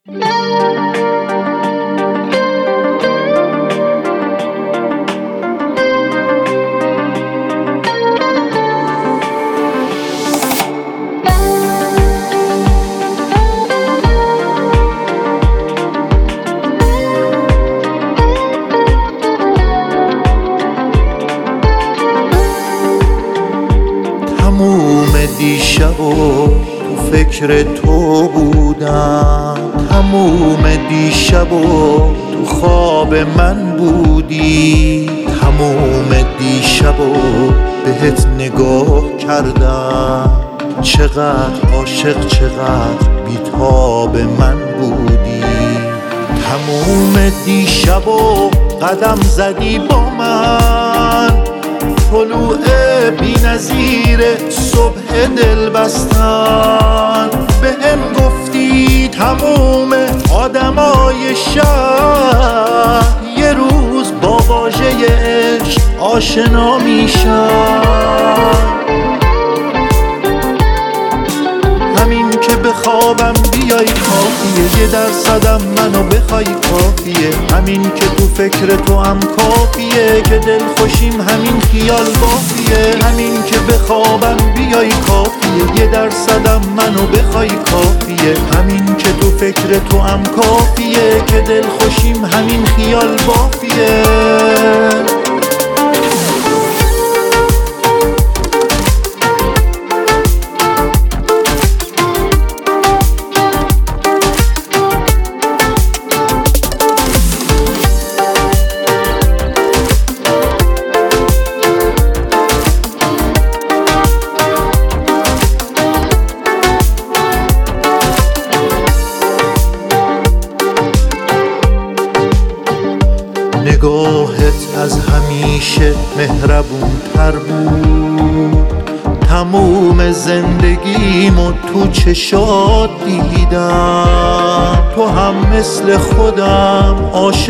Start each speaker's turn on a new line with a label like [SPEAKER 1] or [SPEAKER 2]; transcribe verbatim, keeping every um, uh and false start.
[SPEAKER 1] تموم دیشب و تو فکر تو بودم، تموم دیشب و تو خواب من بودی، تموم دیشب و بهت نگاه کردم، چقدر عاشق چقدر بی‌تاب من بودی. تموم دیشب و قدم زدی با من، طلوع بی نظیر صبح دل بستن، به هم گفتی تموم آدمای شهر یه روز با واژه عشق آشنا میشن. همین که بخوابم بیای کافیه، یه درصدم منو بخوای کافیه، همین که تو فکر تو هم کافیه، که دل خوشیم همین خیال بافیه. همین که بخوابم بیای کافیه، یه درصدم منو بخوای کافیه، همین که تو فکر تو هم کافیه، که دل خوشیم همین خیال بافیه. نگاهت از همیشه مهربون تر بود، تموم زندگیمو تو چشات دیدم، تو هم مثل خودم عاشق